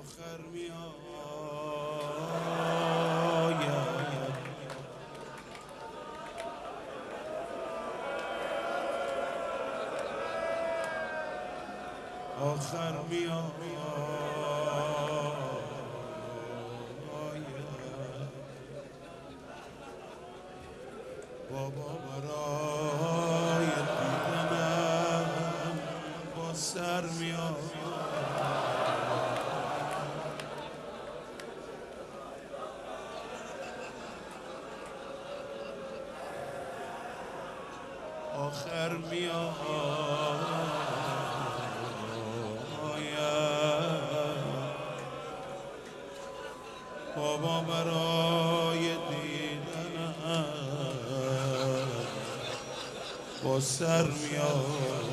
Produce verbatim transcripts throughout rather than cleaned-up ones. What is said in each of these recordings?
آخر میآید آخر میآید بابا برای دیدنم با سر میآید آخر میآید بابا برای دیدنم با سر میآید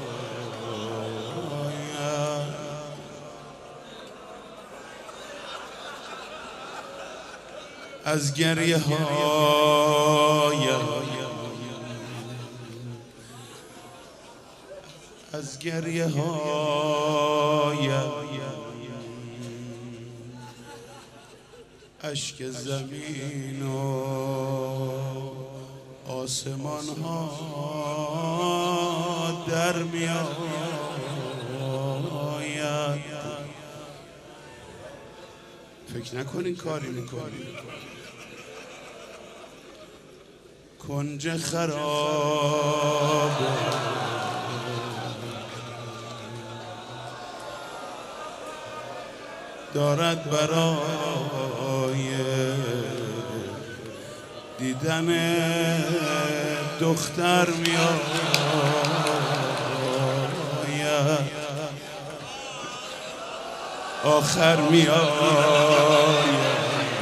از گریه هایم از گریه هایم اشک زمین و آسمان ها در میآید فکر نکنین کاری میکنین کنج خراب دارد برای دیدن دختر میآید آخر میآید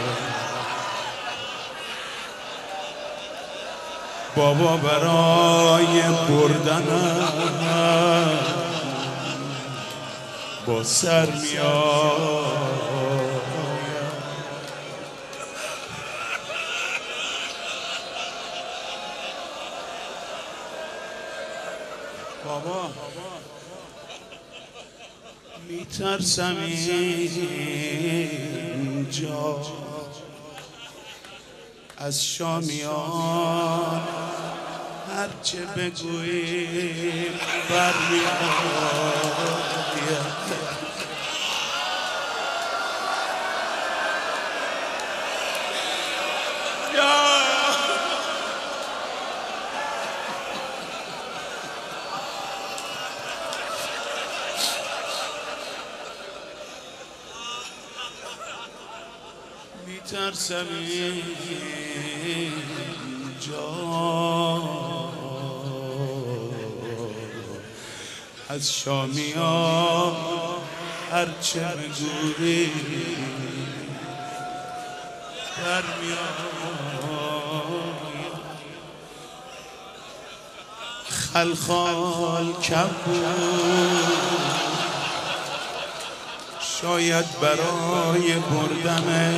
بابا برای بردنم با سر میآید بابا میترسم اینجا از شامیان هرچه بگویی برمیآید میترسم اینجا از شامیان هرچه بگویی برمیآید خلخال کم بود شاید برای بردن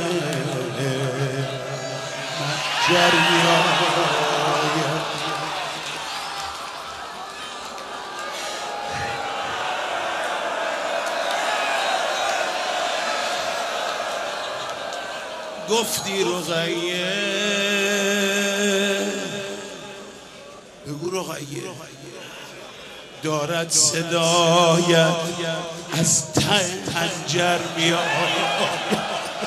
متجر میآید گفتی رقیه بگو رقیه دارد صدایت از ته حنجر میآید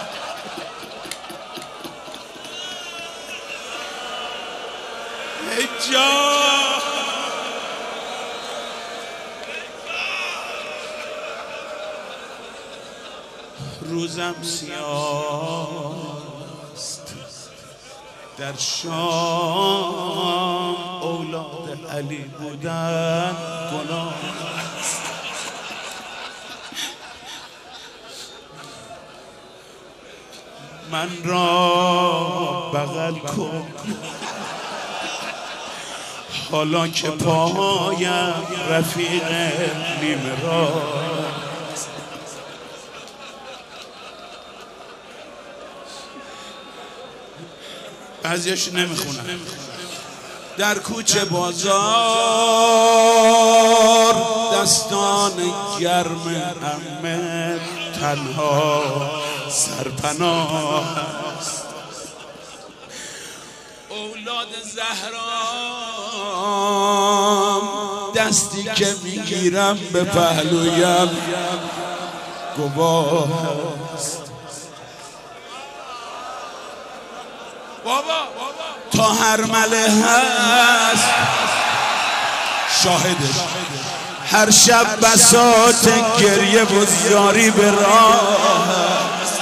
جا روزم سیاست در شام اولاد علی بودن گناه است من را بغل کن حالا که پایم رفیق نیمه راست بعضیش نمیخونم در کوچه بازار دستان گرم عمه تنها سرپناه است. اولاد زهرام دستی که میگیرم به پهلویم گواه است. تا هر مله هست شاهده، هر شب بساط گریه و زاری به راه است.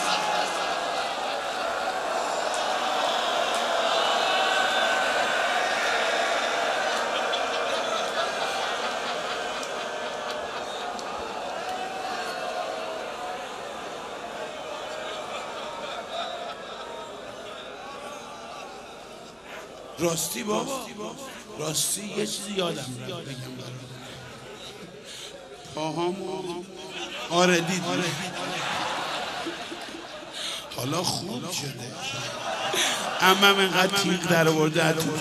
راستی بابا، راستی یه چیزی یادم رفت بگم پاهامو. آره دید حالا خوب شده. عمم اینقدر تیغ در آورده از تو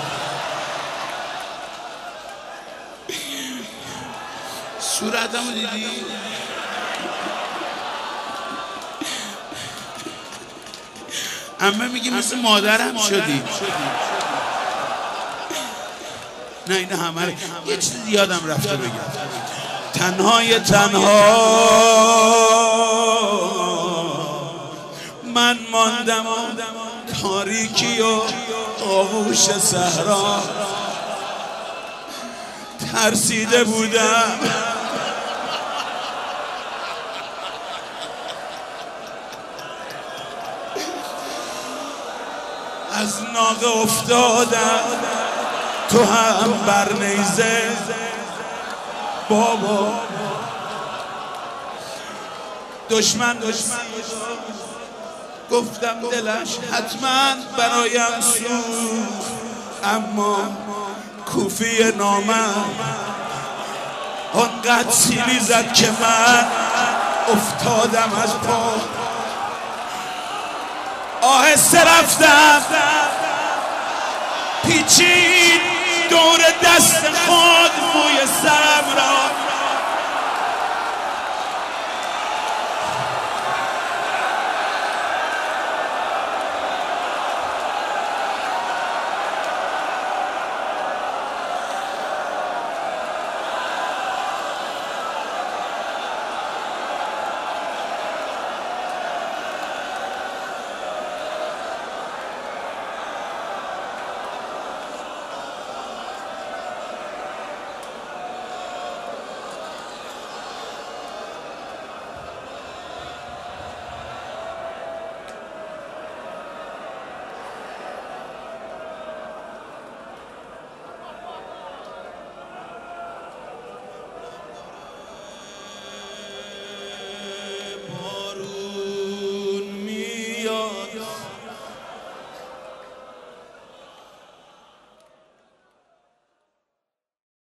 صورتمو دیدی؟ عمه میگی مثل مادرم شدی. نه اینه همه یه چیزی یادم رفته بگم. تنهای تنها من ماندم تاریکی و آغوش صحرا، ترسیده بودم از ناقه افتادم تو هم بر نیزه بابا. دشمن دشمن گفتم دلش حتما برایم سوخت، اما کوفی نامم آنقدر سیلی زد که من افتادم از پا. آهسته رفتم پیچید دور دست خود